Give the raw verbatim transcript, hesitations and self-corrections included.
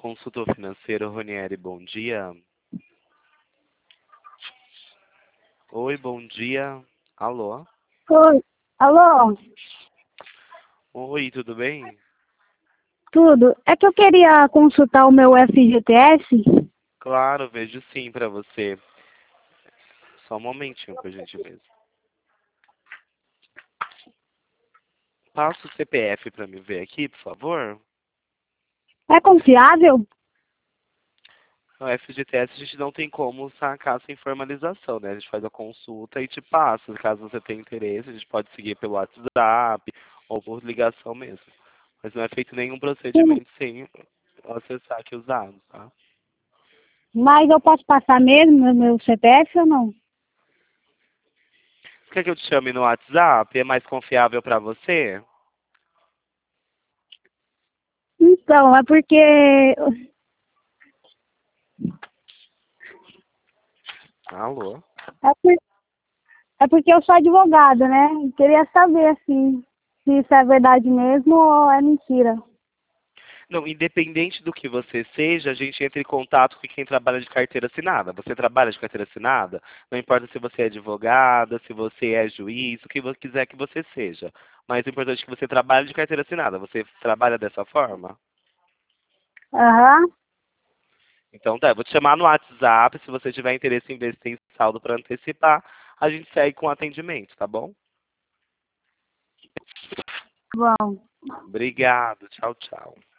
Consultor financeiro, Ronieri, bom dia. Oi, bom dia. Alô? Oi, alô, Oi, tudo bem? tudo? É que eu queria consultar o meu F G T S. Claro, vejo sim pra você. Só um momentinho, por gentileza. Passa o C P F pra me ver aqui, por favor. É confiável? No F G T S a gente não tem como sacar sem formalização, né? A gente faz a consulta e te passa. Caso você tenha interesse, a gente pode seguir pelo WhatsApp ou por ligação mesmo. Mas não é feito nenhum Sim. procedimento sem acessar aqui os dados, tá? Mas eu posso passar mesmo no meu C P F ou não? Você quer que eu te chame no WhatsApp? É mais confiável pra você? Então, é porque Alô? é, por, é porque eu sou advogada, né? Eu queria saber assim, se isso é verdade mesmo ou é mentira. Não, independente do que você seja, a gente entra em contato com quem trabalha de carteira assinada. Você trabalha de carteira assinada? Não importa se você é advogada, se você é juiz, o que você quiser que você seja. Mas o importante é que você trabalhe de carteira assinada. Você trabalha dessa forma? Aham, Então tá, eu vou te chamar no WhatsApp. Se você tiver interesse em ver se tem saldo para antecipar, a gente segue com o atendimento, tá bom? bom. Obrigado. Tchau, tchau.